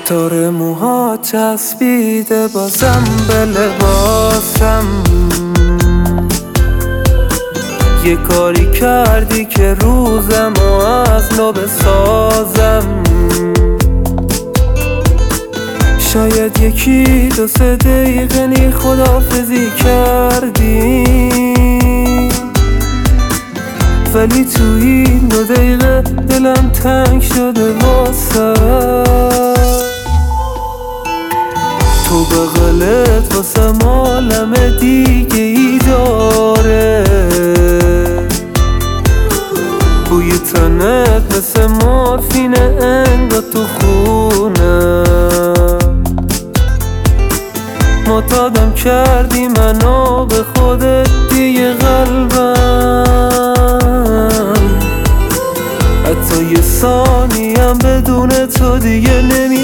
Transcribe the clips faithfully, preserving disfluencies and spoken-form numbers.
داره موها چسبیده بازم به لباسم. یه کاری کردی که روزمو از نو بسازم. شاید یکی دو سه دقیقه نی خداحافظی کردی، ولی توی این دو دقیقه دلم تنگ شده واسه تو. بغلت واسه عالم دیگه ای داره، بوی تنت مثل مورفینه انگار تو خونم. معتادم کردی منو به خودت دیگه قلبم، حتی یه ثانیم بدون تو دیگه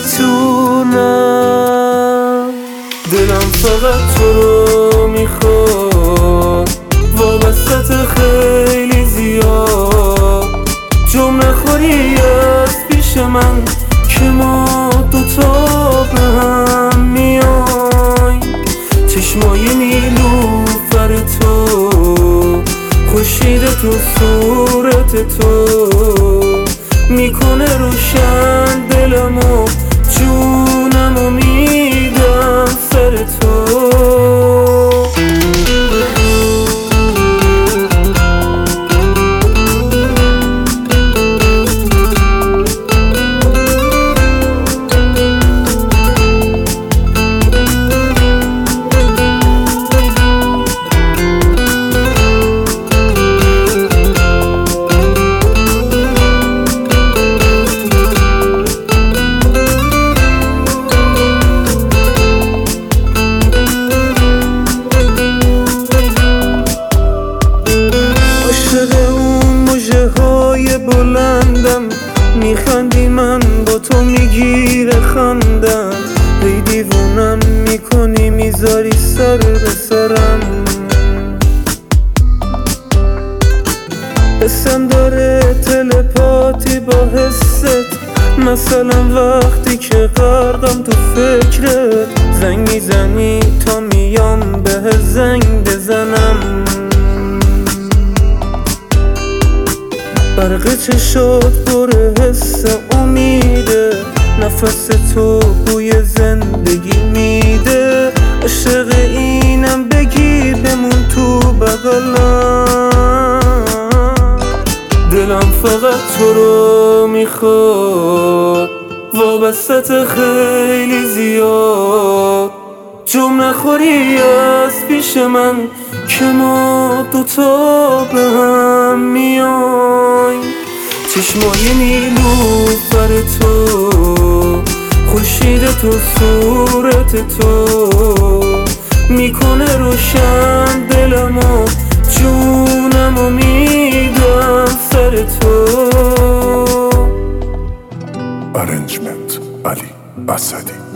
نمیتونم. دلم فقط تو رو میخواد، وابستت خیلی زیاد. جمع نخوری از پیش من که ما دوتا به هم میای. چشمای نیلوفر تو، خورشید تو، صورت تو میکنه روشن دلمو، جونمو میدم سر تو. بلندم میخندی من با تو میگیره خندم، ای دیوونم میکنی میذاری سر به سرم. حسم داره تلپاتی با حست، مثلا وقتی که غرقم تو فکرت. زنگ میزنی تا میام به زنگ بزنم، برق چشات پر حس امیده، نفس تو بوی زندگی میده. عاشق اینم بگی بمون تو بغلم. دلم فقط تو رو میخواد، وابستت خیلی زیاد. جمع نخوری از پیش من که ما دوتا به هم میای. چشمای نیلوفر تو، خورشید تو، صورت تو میکنه روشن دلمو، جونمو میدم سر تو. ارنجمنت علی اسدی.